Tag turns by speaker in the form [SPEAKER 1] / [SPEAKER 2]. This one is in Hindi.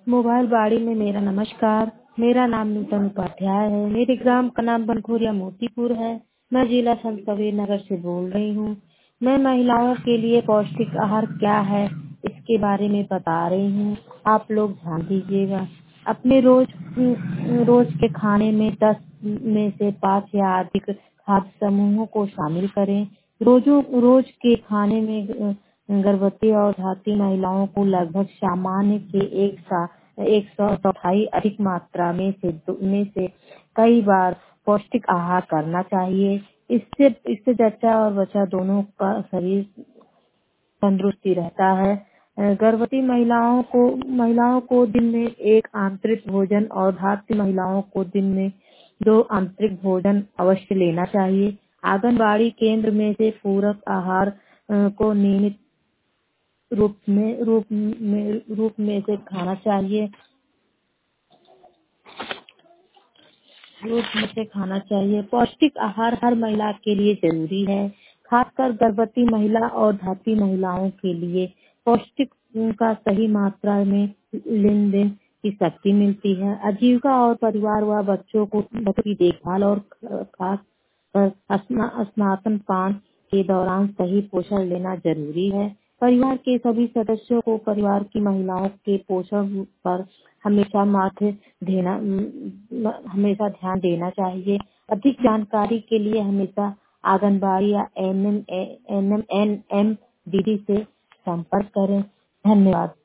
[SPEAKER 1] मोबाइल बाड़ी में मेरा नमस्कार। मेरा नाम नूतन उपाध्याय है। मेरे ग्राम का नाम बनखुरिया मोतीपुर है। मैं जिला संत कबीर नगर से बोल रही हूँ। मैं महिलाओं के लिए पौष्टिक आहार क्या है इसके बारे में बता रही हूँ। आप लोग ध्यान दीजिएगा। अपने रोज के खाने में 10 में से 5 या अधिक खाद्य समूहों को शामिल करें। रोज के खाने में गर्भवती और धात्री महिलाओं को लगभग सामान्य के 100 चौथाई अधिक मात्रा में से कई बार पौष्टिक आहार करना चाहिए। इससे जच्चा और बच्चा दोनों का शरीर तंदुरुस्ती रहता है। गर्भवती महिलाओं को दिन में 1 आंतरिक भोजन और धात्री महिलाओं को दिन में 2 आंतरिक भोजन अवश्य लेना चाहिए। आंगनबाड़ी केंद्र में से पूरक आहार को नियमित रूप में से खाना चाहिए। पौष्टिक आहार हर महिला के लिए जरूरी है, खासकर गर्भवती महिला और धात्री महिलाओं के लिए। पौष्टिक का सही मात्रा में लेन देन की शक्ति मिलती है। आजीविका और परिवार व बच्चों की देखभाल और खास स्नातन पान के दौरान सही पोषण लेना जरूरी है। परिवार के सभी सदस्यों को परिवार की महिलाओं के पोषण पर हमेशा ध्यान देना चाहिए। अधिक जानकारी के लिए हमेशा आंगनबाड़ी या NMNM दीदी से संपर्क करें। धन्यवाद।